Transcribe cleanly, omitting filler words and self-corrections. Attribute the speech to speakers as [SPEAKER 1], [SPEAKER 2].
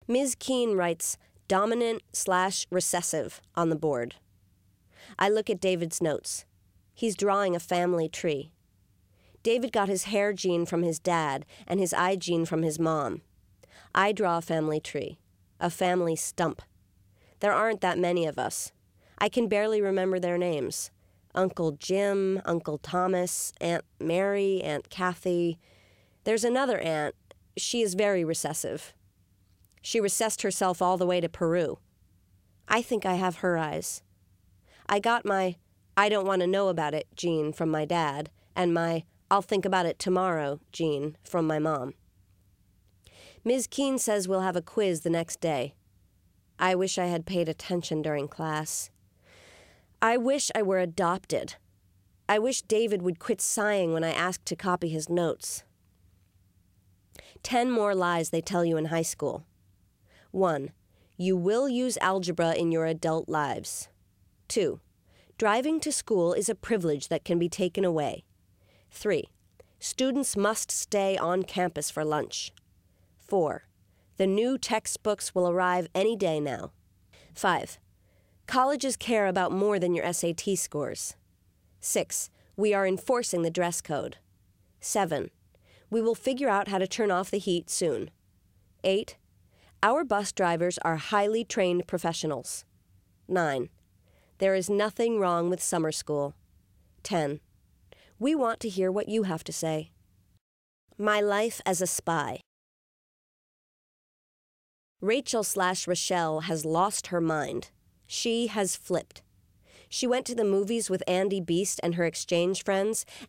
[SPEAKER 1] Ms. Keene writes dominant/recessive on the board. I look at David's notes. He's drawing a family tree. David got his hair gene from his dad and his eye gene from his mom. I draw a family tree, a family stump. There aren't that many of us. I can barely remember their names. Uncle Jim, Uncle Thomas, Aunt Mary, Aunt Kathy. There's another aunt. She is very recessive. She recessed herself all the way to Peru. I think I have her eyes. I got my I don't want to know about it gene from my dad and my I'll think about it tomorrow gene from my mom. Ms. Keene says we'll have a quiz the next day. I wish I had paid attention during class. I wish I were adopted. I wish David would quit sighing when I asked to copy his notes. 10 more lies they tell you in high school. 1. You will use algebra in your adult lives. 2. Driving to school is a privilege that can be taken away. 3. Students must stay on campus for lunch. 4. The new textbooks will arrive any day now. 5. Colleges care about more than your SAT scores. 6. We are enforcing the dress code. 7. We will figure out how to turn off the heat soon. 8. Our bus drivers are highly trained professionals. 9. There is nothing wrong with summer school. 10. We want to hear what you have to say. My life as a spy. Rachel/Rochelle has lost her mind. She has flipped. She went to the movies with Andy Beast and her exchange friends